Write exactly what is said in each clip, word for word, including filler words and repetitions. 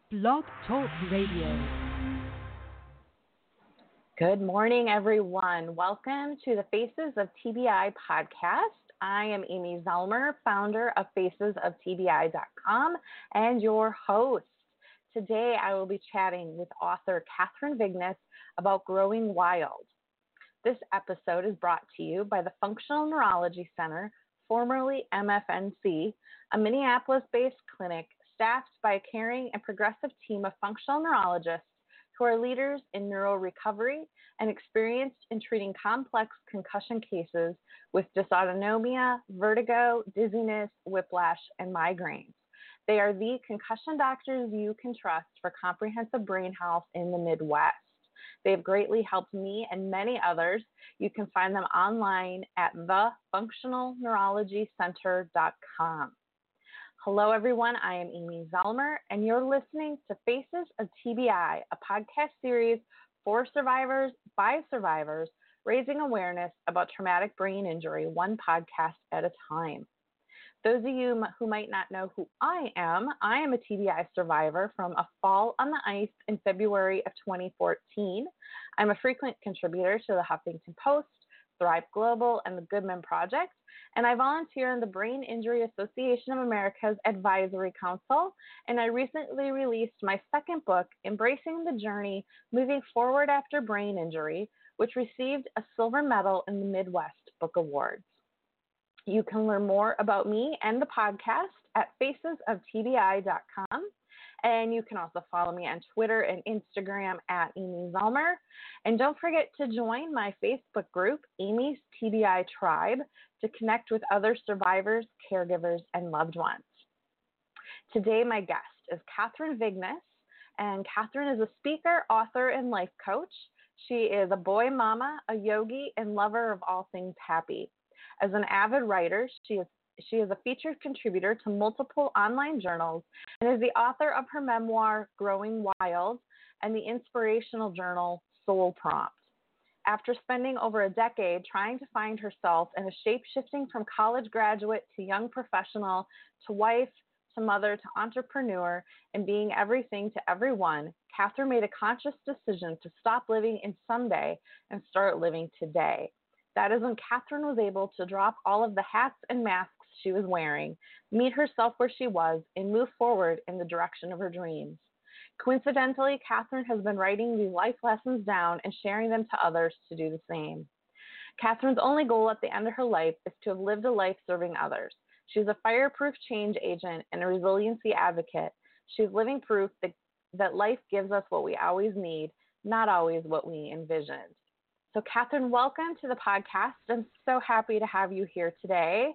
Blog Talk Radio. Good morning, everyone. Welcome to the Faces of T B I podcast. I am Amy Zellmer, founder of faces of T B I dot com and your host. Today, I will be chatting with author Catherine Vignes about growing wild. This episode is brought to you by the Functional Neurology Center, formerly M F N C, a Minneapolis-based clinic staffed by a caring and progressive team of functional neurologists who are leaders in neural recovery and experienced in treating complex concussion cases with dysautonomia, vertigo, dizziness, whiplash, and migraines. They are the concussion doctors you can trust for comprehensive brain health in the Midwest. They have greatly helped me and many others. You can find them online at the functional neurology center dot com. Hello, everyone. I am Amy Zellmer, and you're listening to Faces of T B I, a podcast series for survivors by survivors, raising awareness about traumatic brain injury, one podcast at a time. Those of you who might not know who I am, I am a T B I survivor from a fall on the ice in February of twenty fourteen. I'm a frequent contributor to the Huffington Post, Thrive Global, and the Goodman Project, and I volunteer in the Brain Injury Association of America's Advisory Council, and I recently released my second book, Embracing the Journey, Moving Forward After Brain Injury, which received a silver medal in the Midwest Book Awards. You can learn more about me and the podcast at faces of T B I dot com. And you can also follow me on Twitter and Instagram at Amy Zellmer. And don't forget to join my Facebook group, Amy's T B I Tribe, to connect with other survivors, caregivers, and loved ones. Today, my guest is Catherine Vignes, and Catherine is a speaker, author, and life coach. She is a boy mama, a yogi, and lover of all things happy. As an avid writer, she is she is a featured contributor to multiple online journals and is the author of her memoir, Growing Wild, and the inspirational journal, Soul Prompt. After spending over a decade trying to find herself and a shape-shifting from college graduate to young professional to wife to mother to entrepreneur and being everything to everyone, Catherine made a conscious decision to stop living in someday and start living today. That is when Catherine was able to drop all of the hats and masks she was wearing, meet herself where she was, and move forward in the direction of her dreams. Coincidentally, Catherine has been writing these life lessons down and sharing them to others to do the same. Catherine's only goal at the end of her life is to have lived a life serving others. She's a fireproof change agent and a resiliency advocate. She's living proof that, that life gives us what we always need, not always what we envisioned. So, Catherine, welcome to the podcast. I'm so happy to have you here today.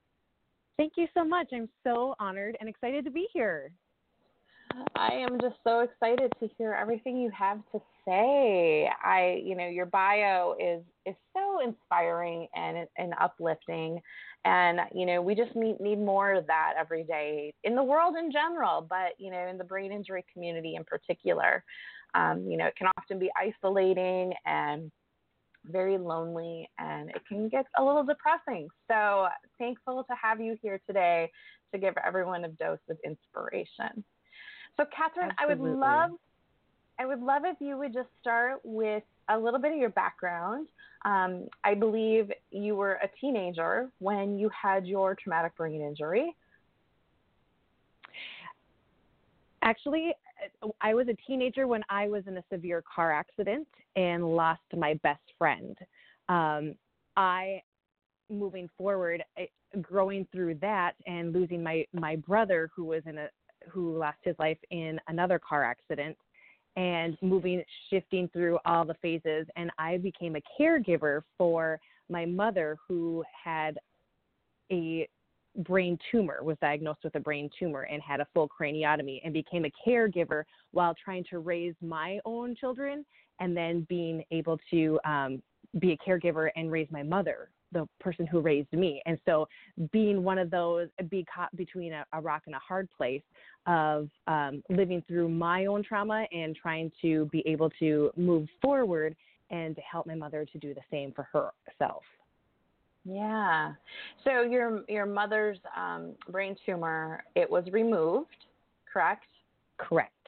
Thank you so much. I'm so honored and excited to be here. I am just so excited to hear everything you have to say. I, you know, your bio is is so inspiring and and uplifting, and you know, we just need need more of that every day in the world in general, but you know, in the brain injury community in particular. Um, you know, it can often be isolating and very lonely, and it can get a little depressing. So thankful to have you here today to give everyone a dose of inspiration. So Catherine, Absolutely. I would love, I would love if you would just start with a little bit of your background. Um, I believe you were a teenager when you had your traumatic brain injury. Actually, I was a teenager when I was in a severe car accident and lost my best friend. Um, I, moving forward, I, growing through that and losing my, my brother who was in a who lost his life in another car accident, and moving, shifting through all the phases, and I became a caregiver for my mother who had a brain tumor, was diagnosed with a brain tumor and had a full craniotomy, and became a caregiver while trying to raise my own children and then being able to um, be a caregiver and raise my mother, the person who raised me. And so being one of those, be caught between a, a rock and a hard place of um, living through my own trauma and trying to be able to move forward and to help my mother to do the same for herself. Yeah. So your your mother's um, brain tumor, it was removed, correct? Correct.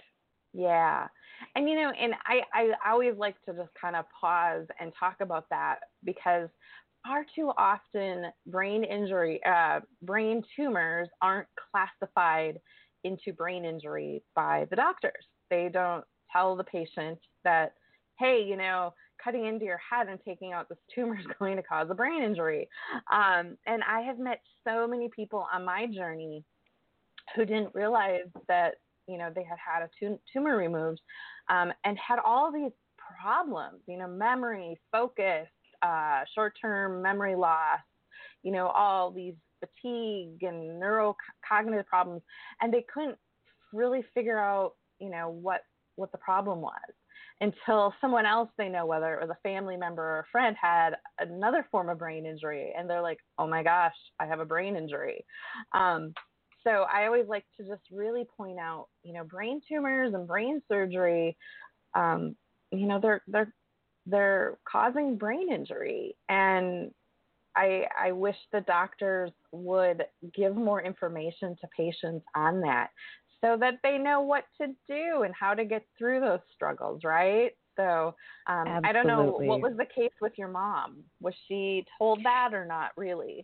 Yeah. And, you know, and I, I always like to just kind of pause and talk about that because far too often brain injury, uh, brain tumors aren't classified into brain injury by the doctors. They don't tell the patient that, hey, you know, cutting into your head and taking out this tumor is going to cause a brain injury. Um, and I have met so many people on my journey who didn't realize that, you know, they had had a tumor removed um, and had all these problems, you know, memory, focus, uh, short-term memory loss, you know, all these fatigue and neurocognitive problems, and they couldn't really figure out, you know, what what the problem was until someone else they know, whether it was a family member or a friend, had another form of brain injury, and they're like, oh my gosh, I have a brain injury. Um, so I always like to just really point out, you know, brain tumors and brain surgery, um, you know, they're they're they're causing brain injury, and I, I wish the doctors would give more information to patients on that so that they know what to do and how to get through those struggles, right? So um, I don't know, what was the case with your mom? Was she told that or not really?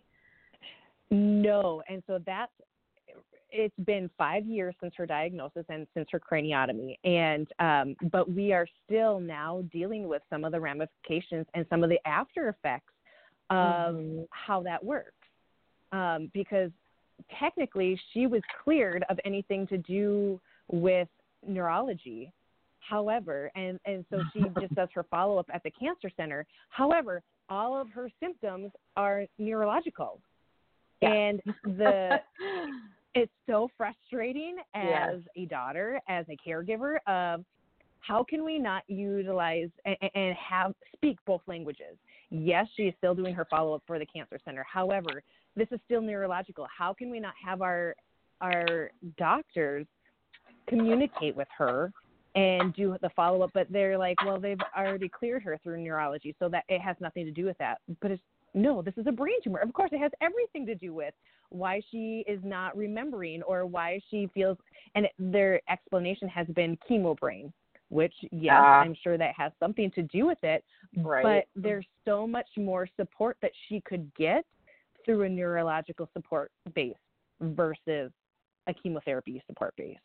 No, and so that's, it's been five years since her diagnosis and since her craniotomy. And, um, but we are still now dealing with some of the ramifications and some of the after effects of mm-hmm. how that works. Um, because technically she was cleared of anything to do with neurology. However, and, and so she just does her follow-up at the cancer center. However, all of her symptoms are neurological. Yeah. And the it's so frustrating as yes. a daughter, as a caregiver, of how can we not utilize and, and have speak both languages? Yes, she is still doing her follow-up for the cancer center. However, this is still neurological. How can we not have our our doctors communicate with her and do the follow-up? But they're like, well, they've already cleared her through neurology, so that it has nothing to do with that. But it's no, this is a brain tumor. Of course, it has everything to do with why she is not remembering or why she feels, and it, their explanation has been chemo brain, which, yes, uh, I'm sure that has something to do with it, right. but there's so much more support that she could get through a neurological support base versus a chemotherapy support base.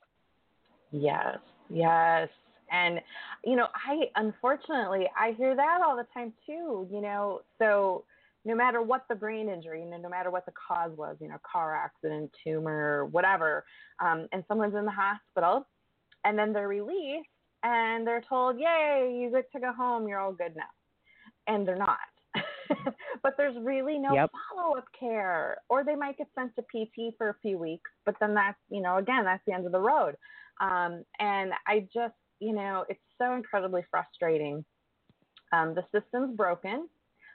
Yes, yes. And, you know, I, unfortunately, I hear that all the time too, you know, so no matter what the brain injury, you know, no matter what the cause was, you know, car accident, tumor, whatever, um, and someone's in the hospital and then they're released and they're told, yay, you get to go home, you're all good now. And they're not. But there's really no yep. follow-up care. Or they might get sent to P T for a few weeks, but then that's, you know, again, that's the end of the road. Um, and I just, you know, it's so incredibly frustrating. Um, the system's broken.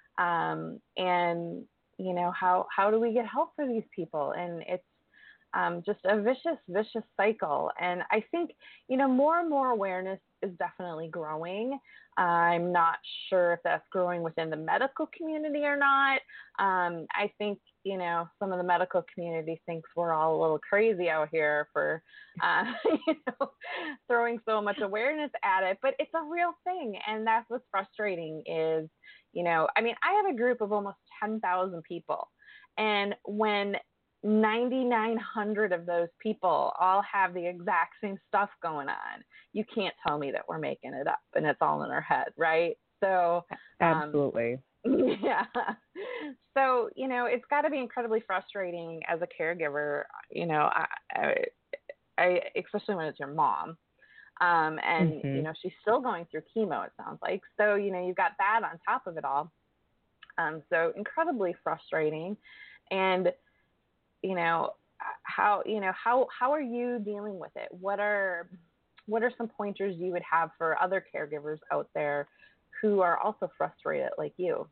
Um, and, you know, how, how do we get help for these people? And it's um, just a vicious, vicious cycle. And I think, you know, more and more awareness is definitely growing. I'm not sure if that's growing within the medical community or not. Um, I think, you know, some of the medical community thinks we're all a little crazy out here for, uh, you know, throwing so much awareness at it, but it's a real thing. And that's what's frustrating is, you know, I mean, I have a group of almost ten thousand people. And when ninety-nine hundred of those people all have the exact same stuff going on, you can't tell me that we're making it up and it's all in our head, right? So um, absolutely. Yeah. So, you know, it's got to be incredibly frustrating as a caregiver, you know, I, I, I especially when it's your mom. Um, and, mm-hmm. you know, she's still going through chemo, it sounds like. So, you know, you've got that on top of it all. Um, so incredibly frustrating. And, you know, how, you know, how, how are you dealing with it? What are, what are some pointers you would have for other caregivers out there who are also frustrated like you?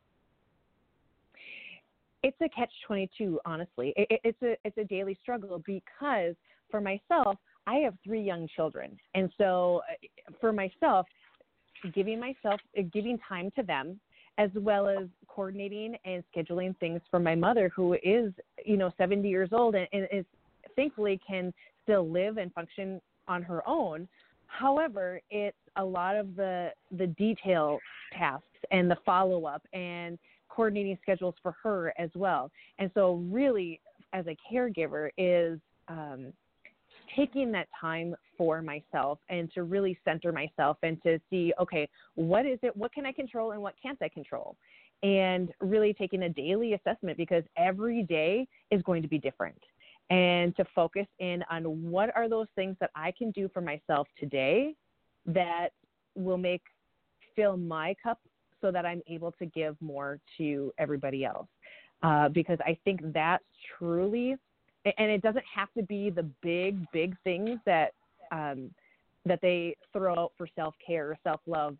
It's a catch twenty-two, honestly. It, it, it's a, it's a daily struggle because for myself, I have three young children. And so for myself, giving myself, giving time to them, as well as coordinating and scheduling things for my mother, who is, you know, seventy years old and, and is thankfully can still live and function on her own. However, it's a lot of the the detail tasks and the follow-up and coordinating schedules for her as well. And so really, as a caregiver, is um, taking that time for myself and to really center myself and to see, okay, what is it, what can I control and what can't I control? And really taking a daily assessment, because every day is going to be different. And to focus in on what are those things that I can do for myself today that will make, fill my cup so that I'm able to give more to everybody else. Uh, because I think that's truly, and it doesn't have to be the big, big things that um, that they throw out for self-care or self-love.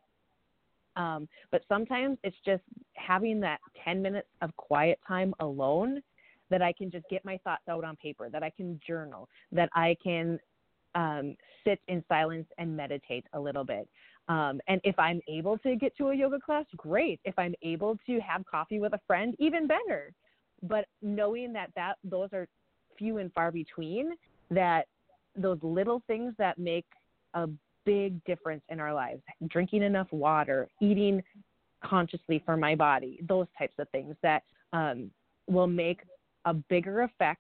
Um, but sometimes it's just having that ten minutes of quiet time alone that I can just get my thoughts out on paper, that I can journal, that I can um, sit in silence and meditate a little bit. Um, and if I'm able to get to a yoga class, great. If I'm able to have coffee with a friend, even better. But knowing that, that those are few and far between, that those little things that make a big difference in our lives, drinking enough water, eating consciously for my body, those types of things that um, will make a bigger effect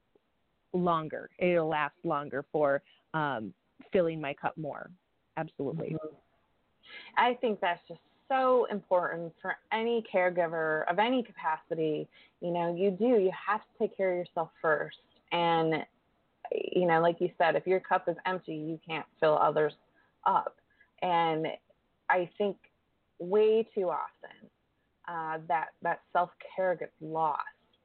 longer. It'll last longer for um, filling my cup more. Absolutely. Mm-hmm. I think that's just so important for any caregiver of any capacity. You know, you do, you have to take care of yourself first. And, you know, like you said, if your cup is empty, you can't fill others up. And I think way too often uh, that, that self-care gets lost.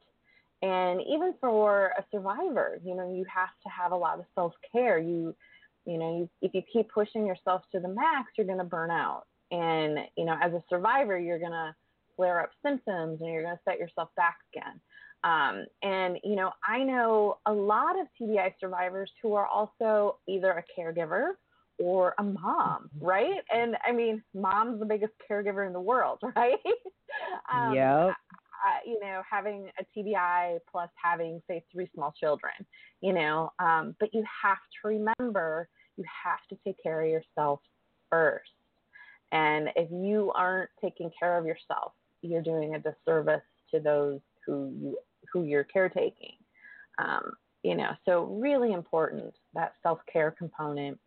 And even for a survivor, you know, you have to have a lot of self-care. You, you know, you, if you keep pushing yourself to the max, you're going to burn out. And, you know, as a survivor, you're going to flare up symptoms and you're going to set yourself back again. Um, and, you know, I know a lot of T B I survivors who are also either a caregiver or a mom, right? And I mean, mom's the biggest caregiver in the world, right? um, Yep. Uh, you know, having a T B I plus having, say, three small children, you know, um, but you have to remember, you have to take care of yourself first. And if you aren't taking care of yourself, you're doing a disservice to those who you, who you're caretaking. Um, you know, so really important, that self-care component.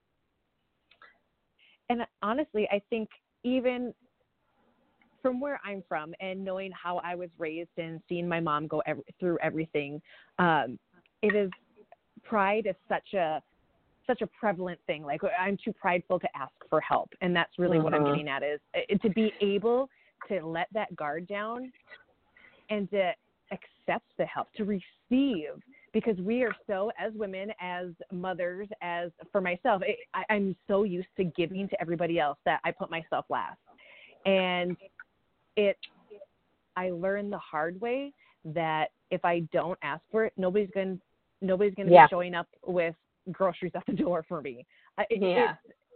And honestly, I think even from where I'm from and knowing how I was raised and seeing my mom go every, through everything, um, it is, pride is such a, such a prevalent thing. Like, I'm too prideful to ask for help. And that's really uh-huh. what I'm getting at, is uh, to be able to let that guard down and to accept the help, to receive, because we are so, as women, as mothers, as for myself, it, I, I'm so used to giving to everybody else that I put myself last. And it, I learned the hard way that if I don't ask for it, nobody's going, nobody's going to yeah. be showing up with groceries at the door for me. It, yeah.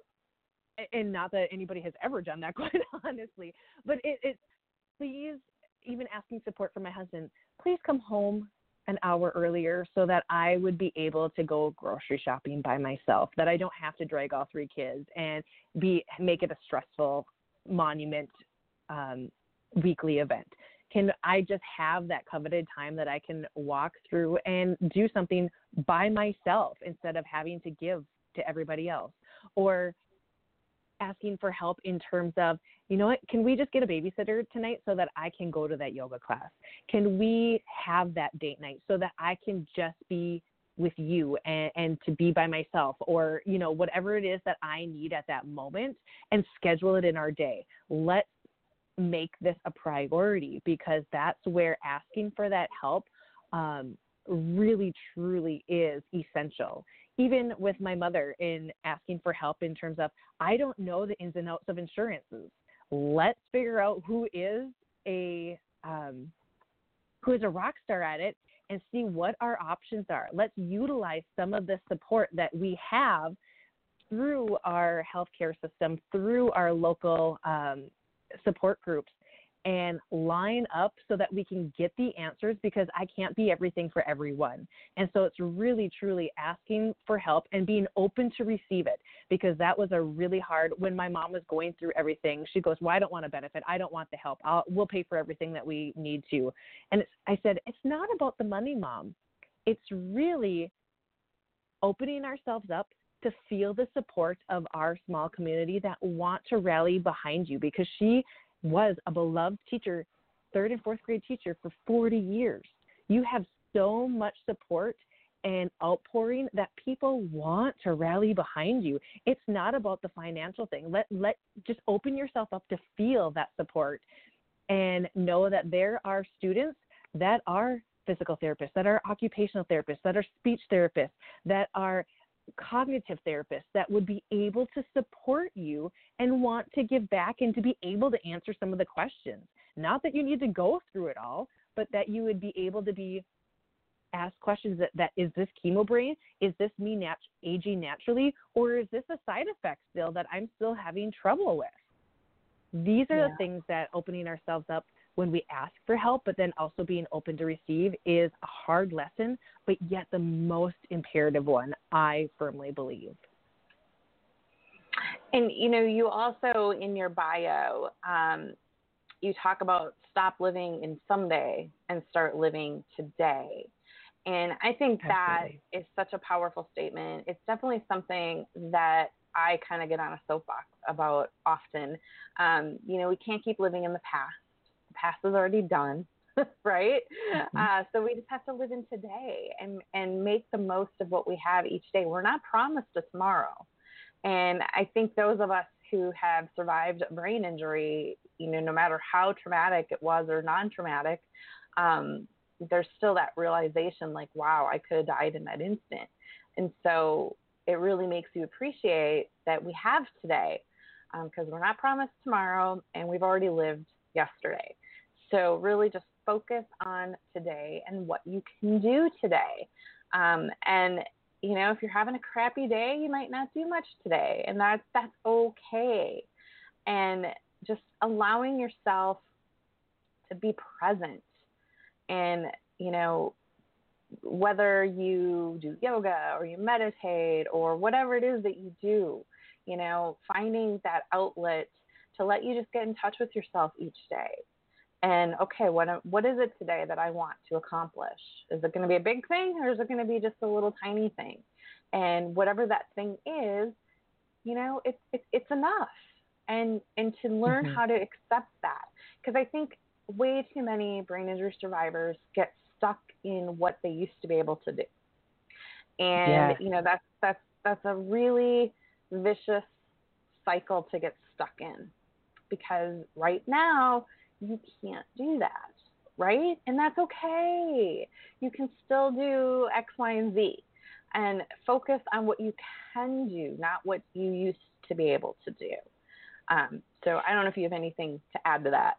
And not that anybody has ever done that, quite honestly, but it, it, please, even asking support from my husband, please come home an hour earlier so that I would be able to go grocery shopping by myself, that I don't have to drag all three kids and be, make it a stressful monument um, weekly event. Can I just have that coveted time that I can walk through and do something by myself instead of having to give to everybody else? Or asking for help in terms of, you know what, can we just get a babysitter tonight so that I can go to that yoga class? Can we have that date night so that I can just be with you and, and to be by myself, or, you know, whatever it is that I need at that moment, and schedule it in our day. Let's make this a priority, because that's where asking for that help um, really, truly is essential. Even with my mother, in asking for help in terms of, I don't know the ins and outs of insurances. Let's figure out who is a um, who is a rock star at it and see what our options are. Let's utilize some of the support that we have through our healthcare system, through our local um, support groups, and line up so that we can get the answers, because I can't be everything for everyone. And so it's really, truly asking for help and being open to receive it, because that was a really hard, when my mom was going through everything, she goes, well, I don't want to benefit. I don't want the help. I'll, we'll pay for everything that we need to. And it's, I said, it's not about the money, Mom. It's really opening ourselves up to feel the support of our small community that want to rally behind you, because she was a beloved teacher, third and fourth grade teacher for forty years. You have so much support and outpouring that people want to rally behind you. It's not about the financial thing. Let, let, just open yourself up to feel that support, and know that there are students that are physical therapists, that are occupational therapists, that are speech therapists, that are cognitive therapists that would be able to support you and want to give back and to be able to answer some of the questions. Not that you need to go through it all, but that you would be able to be asked questions that, that is this chemo brain? Is this me nat- aging naturally? Or is this a side effect still that I'm still having trouble with? These are yeah. the things that opening ourselves up when we ask for help, but then also being open to receive, is a hard lesson, but yet the most imperative one, I firmly believe. And, you know, you also, in your bio, um, you talk about stop living in someday and start living today. And I think Absolutely. that is such a powerful statement. It's definitely something that I kind of get on a soapbox about often. Um, you know, we can't keep living in the past. The past is already done, right? Mm-hmm. Uh, so we just have to live in today and, and make the most of what we have each day. We're not promised a tomorrow. And I think those of us who have survived a brain injury, you know, no matter how traumatic it was or non-traumatic, um, there's still that realization like, wow, I could have died in that instant. And so it really makes you appreciate that we have today, because um, we're not promised tomorrow and we've already lived yesterday. So really just focus on today and what you can do today. Um, and, you know, if you're having a crappy day, you might not do much today, and that's, that's okay. And just allowing yourself to be present, and, you know, whether you do yoga or you meditate or whatever it is that you do, you know, finding that outlet to let you just get in touch with yourself each day. And, okay, what what is it today that I want to accomplish? Is it going to be a big thing, or is it going to be just a little tiny thing? And whatever that thing is, you know, it's it's, it's enough. And, and to learn mm-hmm. how to accept that. Because I think way too many brain injury survivors get stuck in what they used to be able to do. And, yes. you know, that's, that's, that's a really vicious cycle to get stuck in, because right now you can't do that, right? And that's okay. You can still do X, Y, and Z, and focus on what you can do, not what you used to be able to do. Um, so I don't know if you have anything to add to that.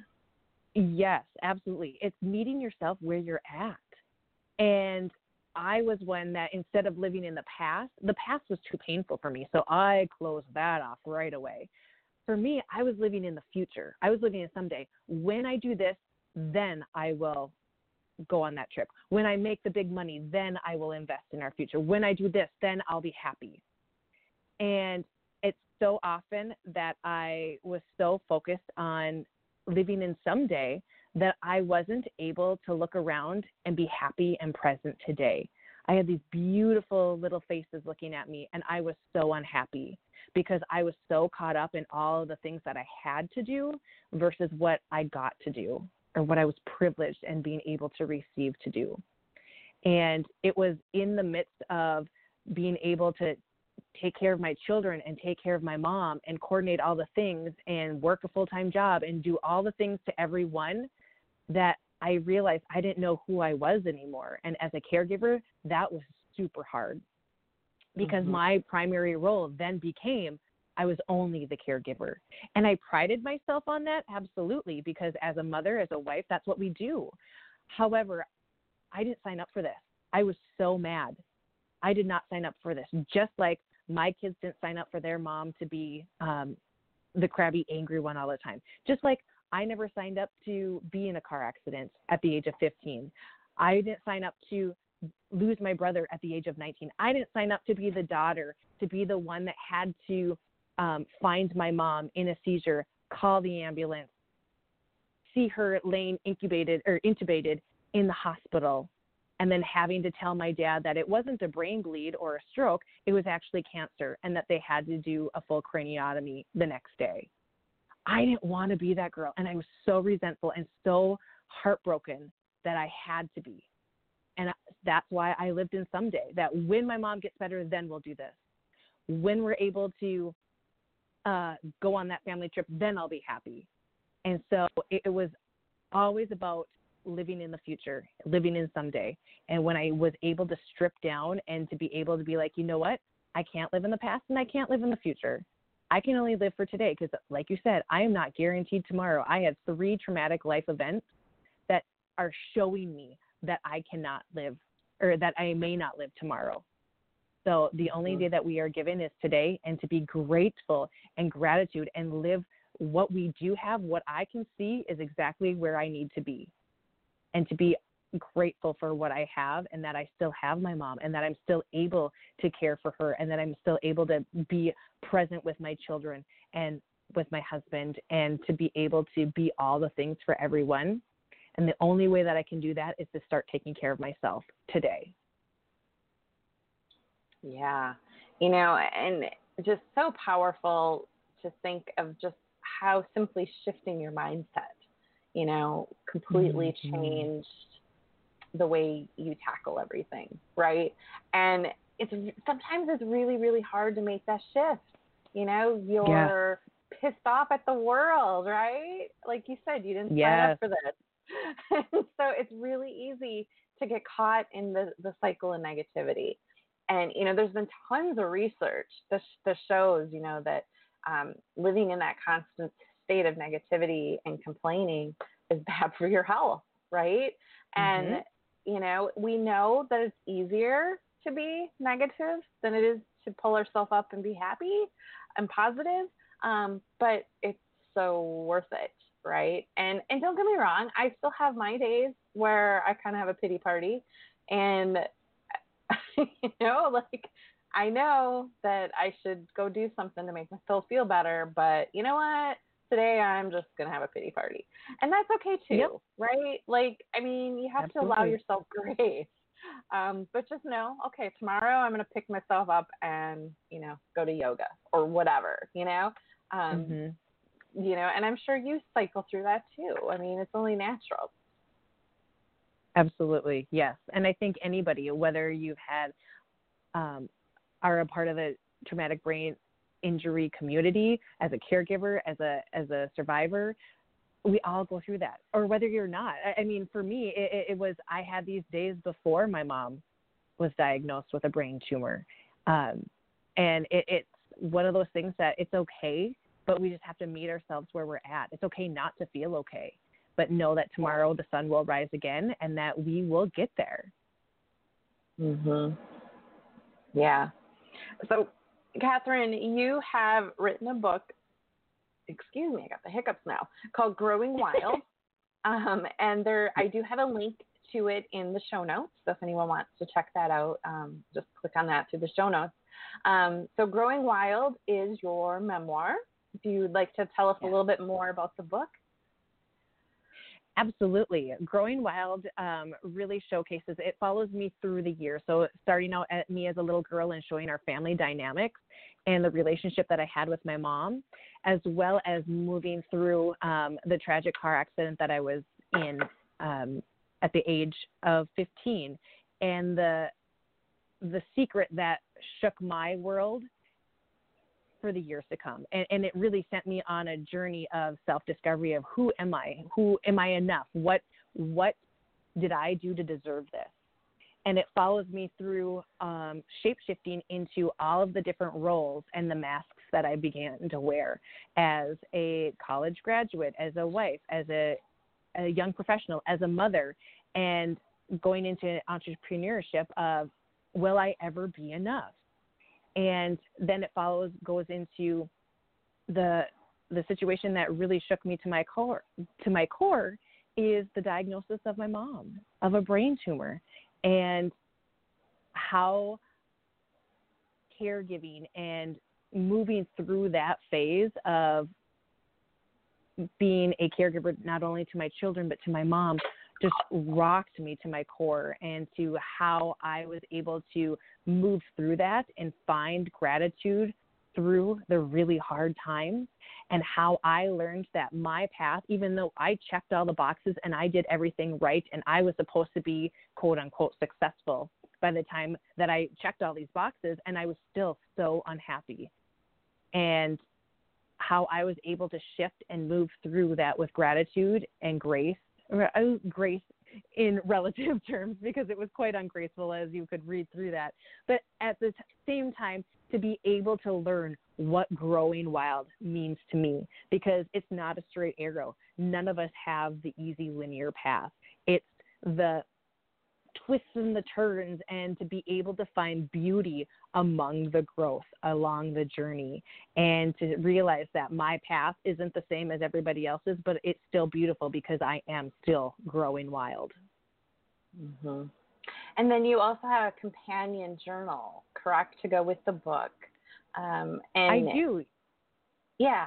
Yes, absolutely. It's meeting yourself where you're at. And I was one that, instead of living in the past, the past was too painful for me. So I closed that off right away. For me, I was living in the future. I was living in someday. When I do this, then I will go on that trip. When I make the big money, then I will invest in our future. When I do this, then I'll be happy. And it's so often that I was so focused on living in someday that I wasn't able to look around and be happy and present today. I had these beautiful little faces looking at me, and I was so unhappy because I was so caught up in all of the things that I had to do versus what I got to do, or what I was privileged and being able to receive to do. And it was in the midst of being able to take care of my children and take care of my mom and coordinate all the things and work a full-time job and do all the things to everyone that I realized I didn't know who I was anymore. And as a caregiver, that was super hard, because mm-hmm. my primary role then became I was only the caregiver. And I prided myself on that, absolutely, because as a mother, as a wife, that's what we do. However, I didn't sign up for this. I was so mad. I did not sign up for this, just like my kids didn't sign up for their mom to be um, the crabby, angry one all the time. Just like I never signed up to be in a car accident at the age of fifteen. I didn't sign up to lose my brother at the age of nineteen. I didn't sign up to be the daughter, to be the one that had to um, find my mom in a seizure, call the ambulance, see her laying incubated or intubated in the hospital, and then having to tell my dad that it wasn't a brain bleed or a stroke, it was actually cancer, and that they had to do a full craniotomy the next day. I didn't want to be that girl, and I was so resentful and so heartbroken that I had to be. And that's why I lived in someday, that when my mom gets better, then we'll do this. When we're able to uh, go on that family trip, then I'll be happy. And so it, it was always about living in the future, living in someday. And when I was able to strip down and to be able to be like, you know what, I can't live in the past and I can't live in the future. I can only live for today because, like you said, I am not guaranteed tomorrow. I have three traumatic life events that are showing me that I cannot live, or that I may not live tomorrow. So the only day that we are given is today, and to be grateful and gratitude and live what we do have. What I can see is exactly where I need to be, and to be grateful for what I have, and that I still have my mom, and that I'm still able to care for her, and that I'm still able to be present with my children and with my husband, and to be able to be all the things for everyone. And the only way that I can do that is to start taking care of myself today. Yeah. You know, and just so powerful to think of just how simply shifting your mindset, you know, completely mm-hmm. changed the way you tackle everything, right? And it's sometimes it's really, really hard to make that shift. You know, you're yeah. pissed off at the world, right? Like you said, you didn't yes. sign up for this. So it's really easy to get caught in the, the cycle of negativity. And, you know, there's been tons of research that, that shows, you know, that um, living in that constant state of negativity and complaining is bad for your health, right? Mm-hmm. And, you know, we know that it's easier to be negative than it is to pull ourselves up and be happy and positive, um, but it's so worth it. Right. And and don't get me wrong, I still have my days where I kind of have a pity party, and, you know, like I know that I should go do something to make myself feel better. But you know what? Today I'm just going to have a pity party. And that's okay, too. Yep. Right. Like, I mean, you have Absolutely. to allow yourself grace. Um, but just know, OK, tomorrow I'm going to pick myself up and, you know, go to yoga or whatever, you know. Um mm-hmm. You know, and I'm sure you cycle through that too. I mean, it's only natural. Absolutely. Yes. And I think anybody, whether you've had, um, are a part of the traumatic brain injury community as a caregiver, as a, as a survivor, we all go through that. Or whether you're not. I, I mean, for me, it, it was, I had these days before my mom was diagnosed with a brain tumor. Um, and it, it's one of those things that it's okay, but we just have to meet ourselves where we're at. It's okay not to feel okay, but know that tomorrow the sun will rise again and that we will get there. Mm-hmm. Yeah. So, Catherine, you have written a book, excuse me, I got the hiccups now, called Growing Wild. um, and there, I do have a link to it in the show notes. So if anyone wants to check that out, um, just click on that through the show notes. Um, so Growing Wild is your memoir. Do you like to tell us yeah. a little bit more about the book? Absolutely. Growing Wild um, really showcases, it follows me through the year. So starting out at me as a little girl and showing our family dynamics and the relationship that I had with my mom, as well as moving through um, the tragic car accident that I was in um, at the age of fifteen, and the the secret that shook my world for the years to come. And, and it really sent me on a journey of self-discovery of who am I? Who am I enough? What, what did I do to deserve this? And it follows me through um, shape-shifting into all of the different roles and the masks that I began to wear as a college graduate, as a wife, as a, a young professional, as a mother, and going into entrepreneurship of, will I ever be enough? And then it follows, goes into the the situation that really shook me to my core, to my core is the diagnosis of my mom of a brain tumor, and how caregiving and moving through that phase of being a caregiver, not only to my children, but to my mom, just rocked me to my core, and to how I was able to move through that and find gratitude through the really hard times, and how I learned that my path, even though I checked all the boxes and I did everything right and I was supposed to be quote unquote successful by the time that I checked all these boxes, and I was still so unhappy, and how I was able to shift and move through that with gratitude and grace, grace in relative terms, because it was quite ungraceful as you could read through that. But at the t- same time, to be able to learn what growing wild means to me, because it's not a straight arrow. None of us have the easy linear path. It's the twists and the turns, and to be able to find beauty among the growth along the journey, and to realize that my path isn't the same as everybody else's, but it's still beautiful because I am still growing wild. Mm-hmm. And then you also have a companion journal, correct, to go with the book. Um, and I do. Yeah.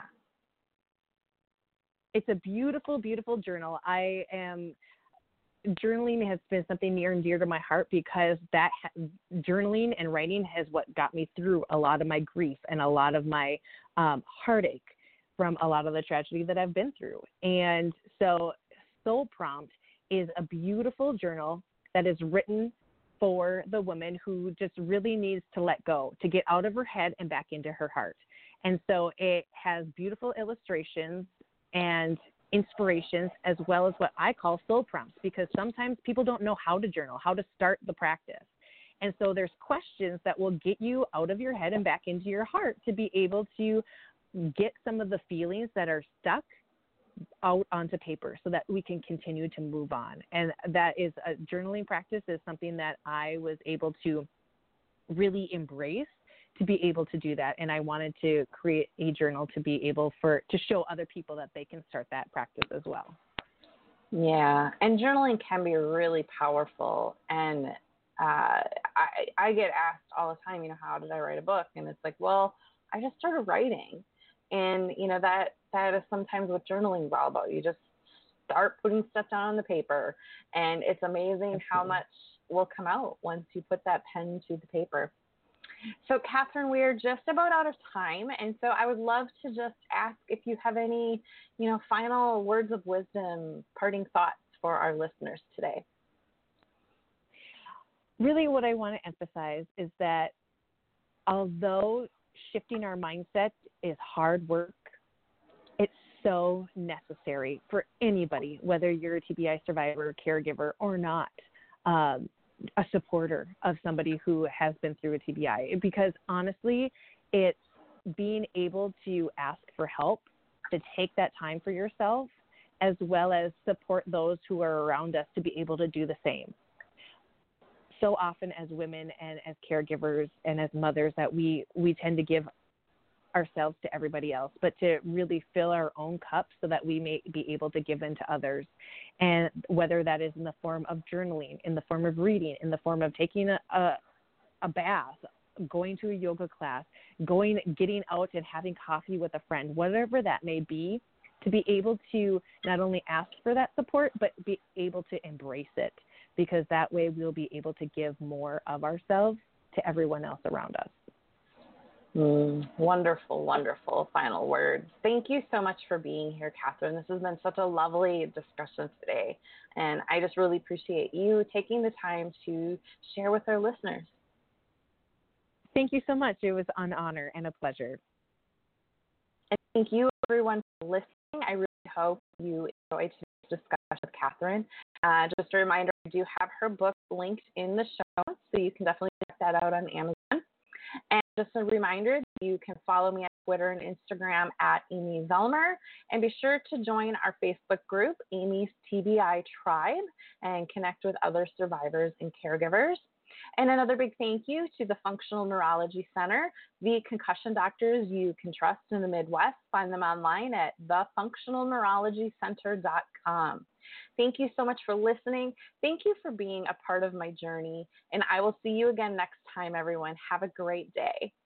It's a beautiful, beautiful journal. I am Journaling has been something near and dear to my heart, because that ha- journaling and writing has what got me through a lot of my grief and a lot of my um, heartache from a lot of the tragedy that I've been through. And so Soul Prompt is a beautiful journal that is written for the woman who just really needs to let go, to get out of her head and back into her heart. And so it has beautiful illustrations and inspirations, as well as what I call soul prompts, because sometimes people don't know how to journal, how to start the practice. And so there's questions that will get you out of your head and back into your heart to be able to get some of the feelings that are stuck out onto paper, so that we can continue to move on. And that is a journaling practice is something that I was able to really embrace, to be able to do that. And I wanted to create a journal to be able for, to show other people that they can start that practice as well. Yeah. And journaling can be really powerful. And uh, I, I get asked all the time, you know, how did I write a book? And it's like, well, I just started writing. And, you know, that, that is sometimes what journaling is all about. You just start putting stuff down on the paper, and it's amazing Absolutely. How much will come out once you put that pen to the paper. So, Catherine, we are just about out of time, and so I would love to just ask if you have any, you know, final words of wisdom, parting thoughts for our listeners today. Really, what I want to emphasize is that although shifting our mindset is hard work, it's so necessary for anybody, whether you're a T B I survivor, caregiver, or not. Um, a supporter of somebody who has been through a T B I, because honestly, it's being able to ask for help, to take that time for yourself, as well as support those who are around us to be able to do the same. So often as women and as caregivers and as mothers that we, we tend to give ourselves to everybody else, but to really fill our own cups so that we may be able to give into others. And whether that is in the form of journaling, in the form of reading, in the form of taking a, a, a bath, going to a yoga class, going, getting out and having coffee with a friend, whatever that may be, to be able to not only ask for that support, but be able to embrace it, because that way we'll be able to give more of ourselves to everyone else around us. Mm, wonderful, wonderful final words. Thank you so much for being here, Catherine. This has been such a lovely discussion today, and I just really appreciate you taking the time to share with our listeners. Thank you so much. It was an honor and a pleasure. And thank you, everyone, for listening. I really hope you enjoyed today's discussion with Catherine. Uh, just a reminder, I do have her book linked in the show notes, so you can definitely check that out on Amazon. And just a reminder, you can follow me on Twitter and Instagram at Amy Zellmer, and be sure to join our Facebook group, Amy's T B I Tribe, and connect with other survivors and caregivers. And another big thank you to the Functional Neurology Center, the concussion doctors you can trust in the Midwest. Find them online at the functional neurology center dot com. Thank you so much for listening. Thank you for being a part of my journey. And I will see you again next time, everyone. Have a great day.